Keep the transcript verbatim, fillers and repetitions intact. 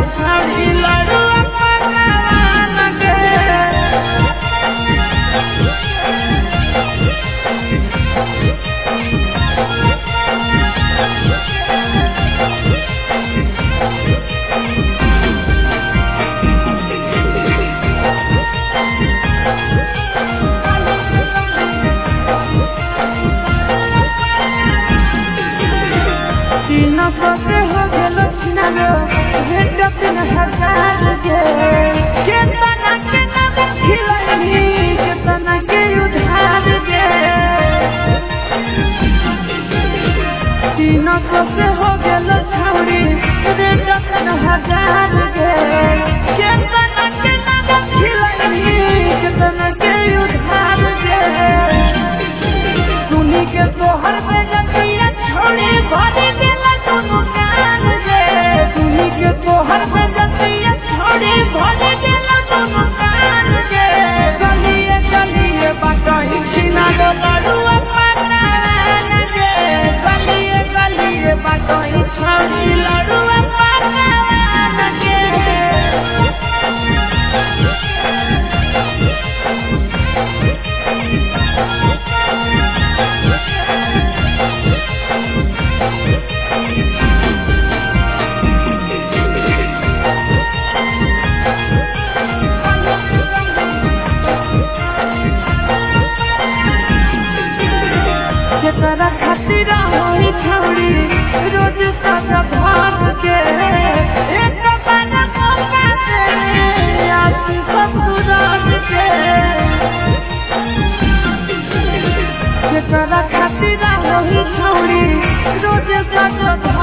छाड़ी लड़ुआ पकवान के सबके हो गेलो किनारो भेट तीन हजार के केतना के नाम खिलनी केतना के उधार के तीन सबके हो गेलो छौरी भेट तीन हजार के केतना के नाम खिलनी केतना के उधार के सुनी के तोहर पे जतिया छोड़ी भरी तोहर पे जतिया छोड़ी भले गेला दोनों कान के गलिए गलिए बाटही छिना दो लड़ुआ पकवान के गलिए गलिए बाटही छोड़ी लड़ुआ पकवान के तेरा खातिर होई छौड़ी रोज सादा भात के एक बना मौका से आसी सब सूरज के तेरा खातिर होई छौड़ी रोज सादा